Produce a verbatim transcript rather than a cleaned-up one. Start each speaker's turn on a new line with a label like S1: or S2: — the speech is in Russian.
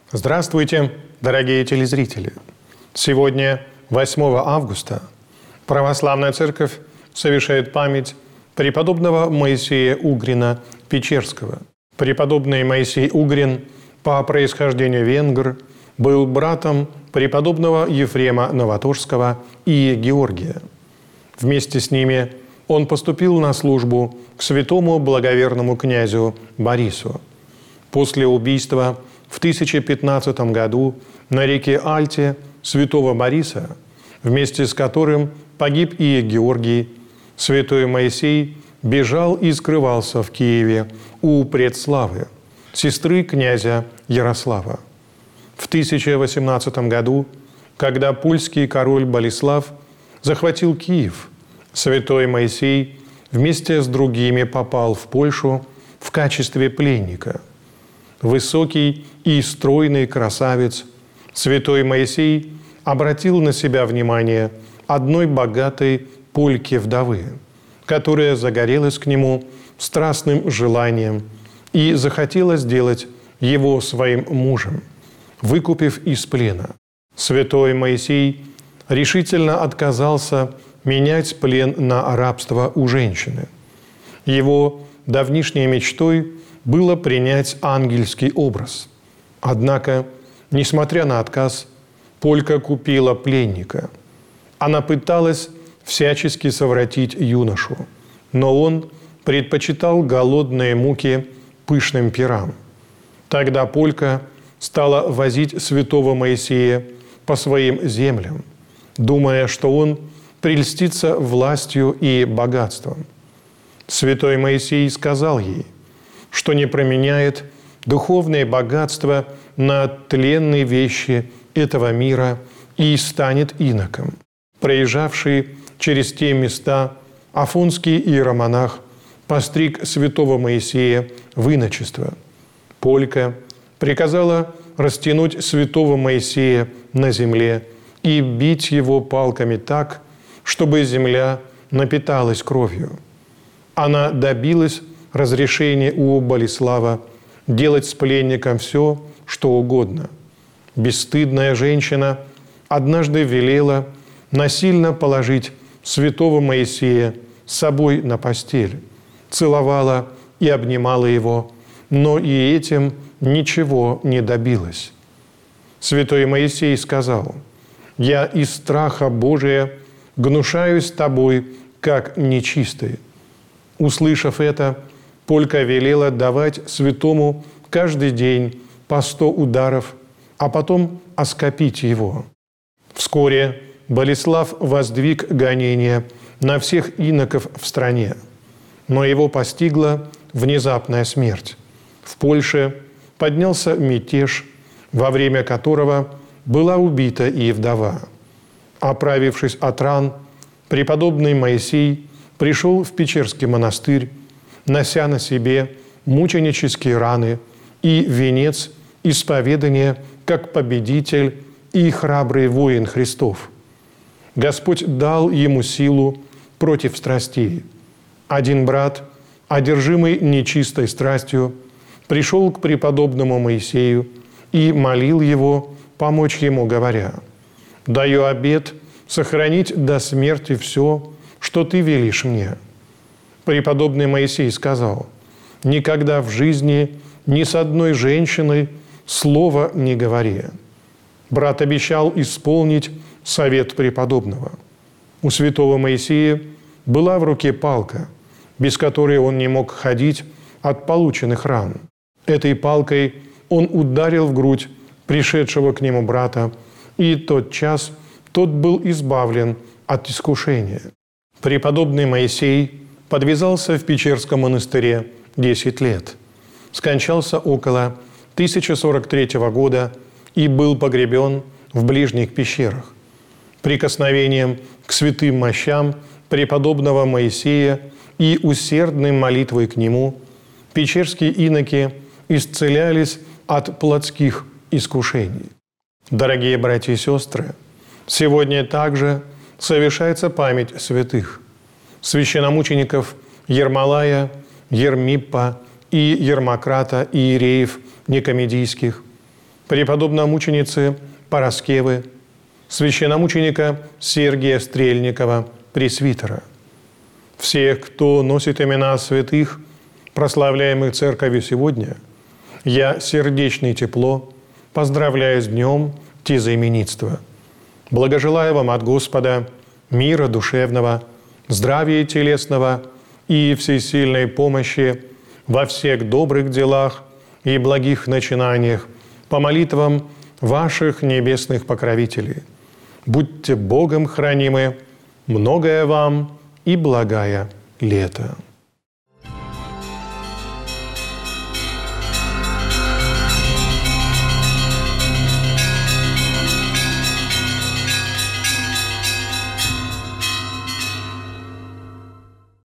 S1: Здравствуйте, дорогие телезрители! Сегодня, восьмого августа, Православная Церковь совершает память преподобного Моисея Угрина Печерского. Преподобный Моисей Угрин по происхождению венгр был братом преподобного Ефрема Новоторского и Георгия. Вместе с ними он поступил на службу к святому благоверному князю Борису. После убийства в тысяча пятнадцатом году на реке Альте святого Бориса, вместе с которым погиб и Георгий, святой Моисей бежал и скрывался в Киеве у Предславы, сестры князя Ярослава. В тысяча восемнадцатом году, когда польский король Болеслав захватил Киев, святой Моисей вместе с другими попал в Польшу в качестве пленника. Высокий и стройный красавец, святой Моисей обратил на себя внимание одной богатой польки-вдовы, которая загорелась к нему страстным желанием и захотела сделать его своим мужем, выкупив из плена. Святой Моисей решительно отказался менять плен на рабство у женщины. Его давнишней мечтой было принять ангельский образ. Однако, несмотря на отказ, полька купила пленника. Она пыталась всячески совратить юношу, но он предпочитал голодные муки пышным пирам. Тогда полька стала возить святого Моисея по своим землям, думая, что он прельстится властью и богатством. Святой Моисей сказал ей, что не променяет духовное богатство на тленные вещи этого мира и станет иноком. Проезжавший через те места афонский иеромонах постриг святого Моисея в иночество. Полька приказала растянуть святого Моисея на земле и бить его палками так, чтобы земля напиталась кровью. Она добилась разрешения у Болеслава делать с пленником все, что угодно. Бесстыдная женщина однажды велела насильно положить святого Моисея с собой на постель, целовала и обнимала его, но и этим ничего не добилась. Святой Моисей сказал: «Я из страха Божия гнушаюсь тобой, как нечистый». Услышав это, полька велела давать святому каждый день по сто ударов, а потом оскопить его. Вскоре Болеслав воздвиг гонения на всех иноков в стране, но его постигла внезапная смерть. В Польше поднялся мятеж, во время которого была убита и вдова. Оправившись от ран, преподобный Моисей пришел в Печерский монастырь, нося на себе мученические раны и венец исповедания как победитель и храбрый воин Христов. Господь дал ему силу против страстей. Один брат, одержимый нечистой страстью, пришел к преподобному Моисею и молил его помочь ему, говоря: «Даю обет сохранить до смерти все, что ты велишь мне». Преподобный Моисей сказал: «Никогда в жизни ни с одной женщиной слова не говори». Брат обещал исполнить совет преподобного. У святого Моисея была в руке палка, без которой он не мог ходить от полученных ран. Этой палкой он ударил в грудь пришедшего к нему брата, и тотчас тот был избавлен от искушения. Преподобный Моисей подвязался в Печерском монастыре десять лет, скончался около тысяча сорок третьего года и был погребен в ближних пещерах. Прикосновением к святым мощам преподобного Моисея и усердной молитвой к нему печерские иноки исцелялись от плотских искушений. Дорогие братья и сестры, сегодня также совершается память святых, священномучеников Ермолая, Ермиппа и Ермократа иереев Никомедийских, преподобномученицы Параскевы, священномученика Сергия Стрельникова, пресвитера, всех, кто носит имена святых, прославляемых Церковью сегодня, я сердечно и тепло поздравляю с днем тезаименитства. Благожелаю вам от Господа мира душевного, здравия телесного и всесильной помощи во всех добрых делах и благих начинаниях по молитвам ваших небесных покровителей. Будьте Богом хранимы, многое вам и благая лето.